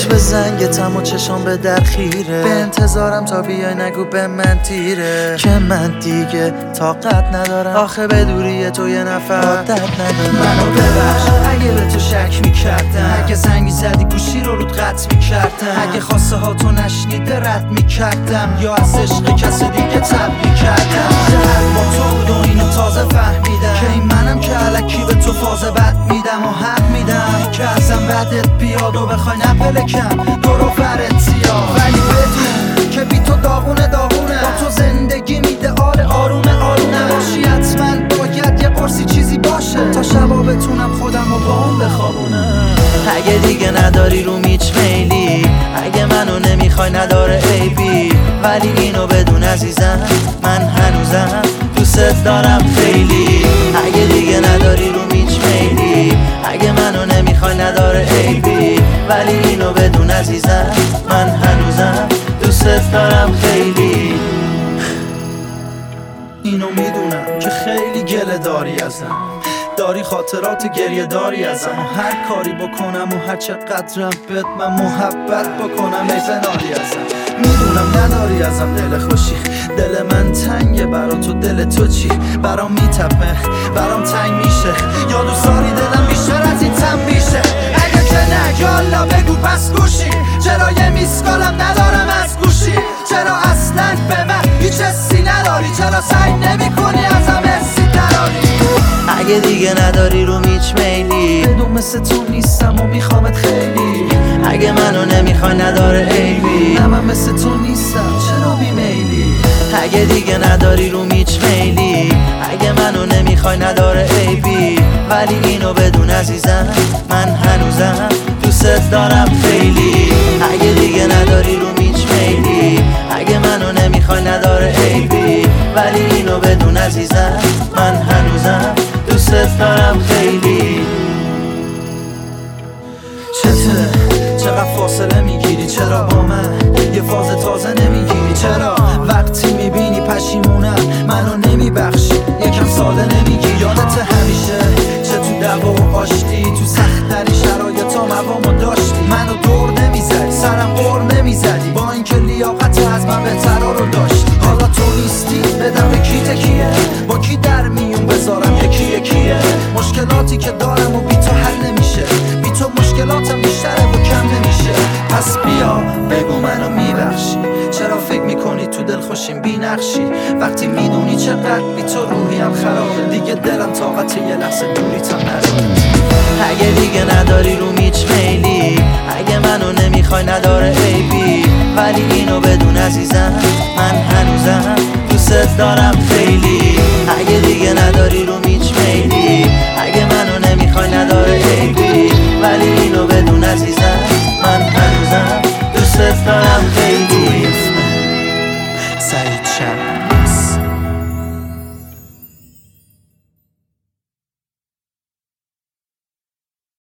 گوش به زنگتم و چشم به در خیره، به انتظارم تا بیای نگو به من تیره که من دیگه طاقت ندارم، آخه به دوری تو یه نفر عادت ندارم. منو ببخش اگه به تو شک میکردم، اگه زنگی زدی گوشی رو رود قطع میکردم، اگه خواسته ها تو نشنیده رد میکردم یا از عشق کسی دیگه تب میکردم. شهر با تو بود و اینو تازه فهمیدم که این منم که علکی به تو فاز بد میدم و حق میدم که ازم بدت بیاد و بخوای نپلکم دور و برت زیاد، ولی بدون که بی تو داغونه داغونه، با تو زندگی ایدئال آرومه آرومه. نباشی حتما باید یه قرصی چیزی باشه تا شبا بتونم خودم رو با اون بخوابونم. اگه دیگه نداری رو میچ میلی، اگه منو نمیخوای نداره عیبی، ولی اینو بدون عزیزم من هنوزم دوست دارم خیلی. اگه دیگه نداری رو میچ میلی، اگه منو نمیخوای نداره عیبی، ولی اینو بدون عزیزم من هنوزم دوست دارم خیلی. اینو میدونم که خیلی گله داری ازم، داری خاطرات گریه داری ازم و هر کاری بکنم و هر چقدرم بهت من محبت بکنم ای زناری ازم. میدونم نداری ازم دل خوشی، دل من تنگه برا تو، دل تو چی؟ برام میتپه برام تنگ میشه، یا دوست داری دلم بیشتر از این تم میشه؟ اگه که نه یالا بگو پس گوشی، چرا یه میسکالم ندارم از گوشی؟ چرا اصلا به من هیچ حسی نداری؟ چرا سعی نمی کنی ازم حسی دراری؟ اگه دیگه نداری رو میچ میلی، بدون مثل تو نیستم و میخوامت خیلی. اگه منو نمیخوای نداره عیبی، نه من مثل تو نیستم چرا بیمیلی؟ اگه دیگه نداری رو میچ میلی، اگه منو نمیخوای نداره عیبی، ولی اینو بدون عزیزم من هنوزم دوست دارم خیلی. اگه دیگه نداری رو میچ میلی، اگه منو نمیخوای نداره عیبی، ولی اینو بدون عزیزم من هنوزم دوست دارم خیلی. چقدر فاصله میگیری؟ چرا با من یه فاز تازه نمیگیری؟ چرا وقتی میبینی پشیمونم منو نمیبخشی یکم ساده نمیگی؟ یادت همیشه چه تو دعوا و آشتی، تو سخت‌ترین شرایطا موامو داشتی، منو دور نمیزدی سرم قور نمیزدی، با اینکه لیاقت از من بهترا رو داشتی. حالا تو نیستی بدم به کی تکیه؟ با کی در میون بذارم یکی یکیه؟ مشکلاتی که دارم و بی تو حل نمیشه، بی تو مشکلاتم بیشتره و کم نمیشه. پس بیا بگو منو میبخشی، چرا فکر میکنی تو دل خوشیم بی نقشی؟ وقتی میدونی چقدر بی تو روحیم خرابه، دیگه دلم طاقت یه لحظه دوری تا نداره. اگه دیگه نداری رو میچ میلی، اگه منو نمیخوای نداره عیبی، ولی اینو بدون عزیزم من هنوزم دوست دارم خیلی. اگه دیگه نداری رو میچ میلی، اگه منو نمیخوای نداره عیبی، ولی اینو بدون عزیزم من هنوزم دوست دارم خیلی. سعید شب